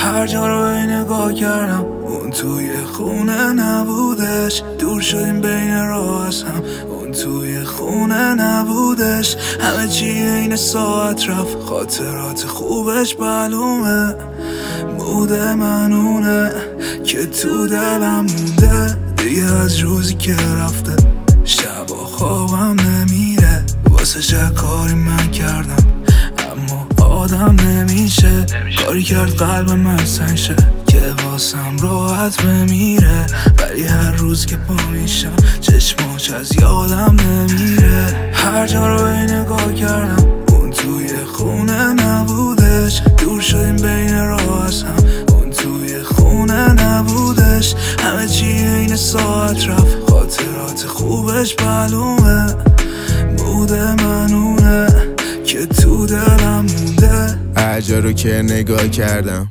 هر جا رو نگاه کردم اون توی خونه نبودش. دور شدیم بین راه از هم اون توی خونه نبودش. همه چی این ساعت رفت خاطرات خوبش معلومه. مود منونه که تو دلم مونده دیگه از روزی که رفته. شبا خوابم نمیره واسه چه کاری من کردم اما آدم نمیشه. کاری کرد قلب من سنگ شه که واسم راحت بمیره. ولی هر روز که پا میشم چشماش از یادم نمیره. هر جا رو نگاه کردم اون توی خونه نبودش. دور شدیم بین راه از هم اون توی خونه نبودش. همه چی این ساعت رفت خاطرات خوبش معلومه. مود منونه که تو دلم مونده. هر جا رو که نگاه کردم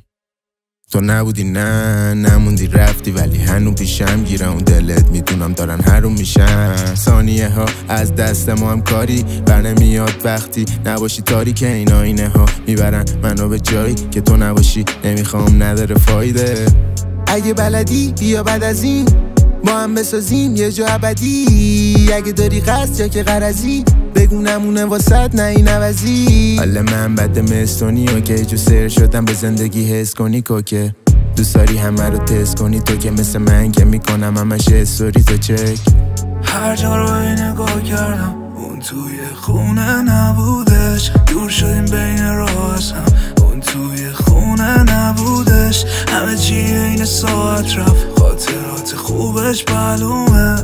تو نبودی، نه نموندی رفتی، ولی هنو پیشم گیره اون دلت. میدونم دارن حروم میشن ثانیه ها از دست ما هم کاری بر نمیاد وقتی نباشی. تاریک این آینه ها میبرن منو به جایی که تو نباشی. نمیخوام نداره فایده. اگه بلدی بیا بعد از این ما هم بسازیم یه جا ابدی. اگه داری قصد یا که غرضی بگو نمونه واسط نه این عوضی. حالا من بد مستونی و که جو سر شدم به زندگی حس کنی که دوست داری همه رو تست کنی. تو که مثل من که میکنم همش استوری تو چک. هر جا رو نگاه کردم اون توی خونه نبودش. دور شدیم بین راه از هم اون توی خونه نبودش. همه چی این ساعت رفت خاطرات خوبش معلومه.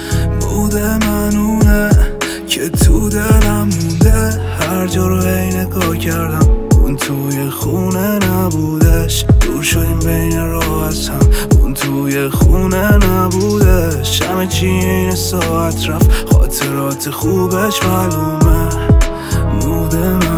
مود منونه که تو دلم مونده. هر جا رو نگاه کردم اون توی خونه نبودش. دور شدیم بین راه از هم اون توی خونه نبودش. همه چی این ساعت رفت خاطرات خوبش معلومه. مود